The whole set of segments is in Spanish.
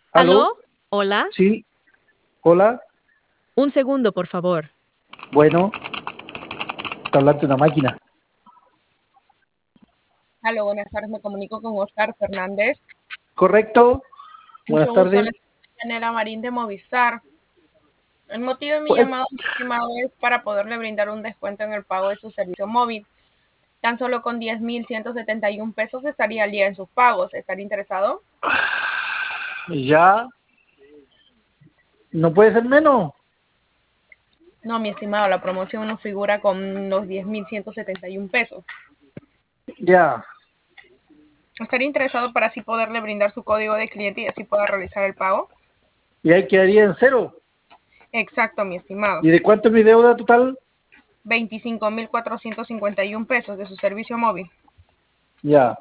¿Aló? ¿Aló? ¿Hola? Sí, hola. Un segundo, por favor. Bueno, está hablando una máquina. Aló, buenas tardes, me comunico con Oscar Fernández. ¿Correcto? Buenas Mucho gusto, tardes. les Yanela Marín de Movistar. El motivo de mi Pues, llamado, mi estimado, es para poderle brindar un descuento en el pago de su servicio móvil. Tan solo con 10,171 pesos estaría al día en sus pagos. ¿Estaría interesado? ya, no puede ser menos. No, mi estimado, la promoción no figura con los 10,171 pesos. Ya, ¿Estaría interesado para así poderle brindar su código de cliente y así pueda realizar el pago? y ahí quedaría en cero. Exacto, mi estimado. ¿Y de cuánto es mi deuda total? 25,451 pesos de su servicio móvil. Ya,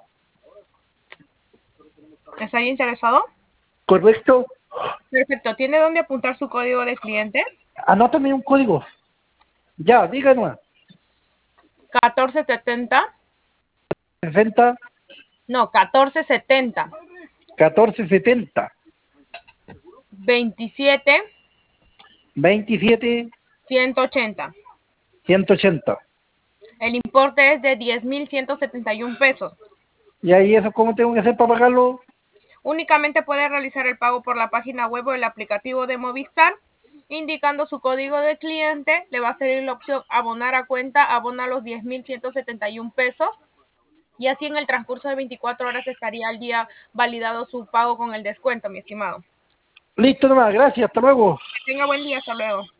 ¿Estaría interesado? ¿correcto? Perfecto. ¿Tiene dónde apuntar su código de cliente? Anótame un código. Ya, díganos. 1470. 60 No, 1470. 1470 27 27 180. 180. El importe es de 10,171 pesos. ¿Y ahí eso cómo tengo que hacer para pagarlo? Únicamente puede realizar el pago por la página web o el aplicativo de Movistar. Indicando su código de cliente, le va a salir la opción abonar a cuenta, abona los 10,171 pesos. Y así en el transcurso de 24 horas estaría al día validado su pago con el descuento, mi estimado. Listo nomás, gracias, hasta luego. Que tenga buen día, hasta luego.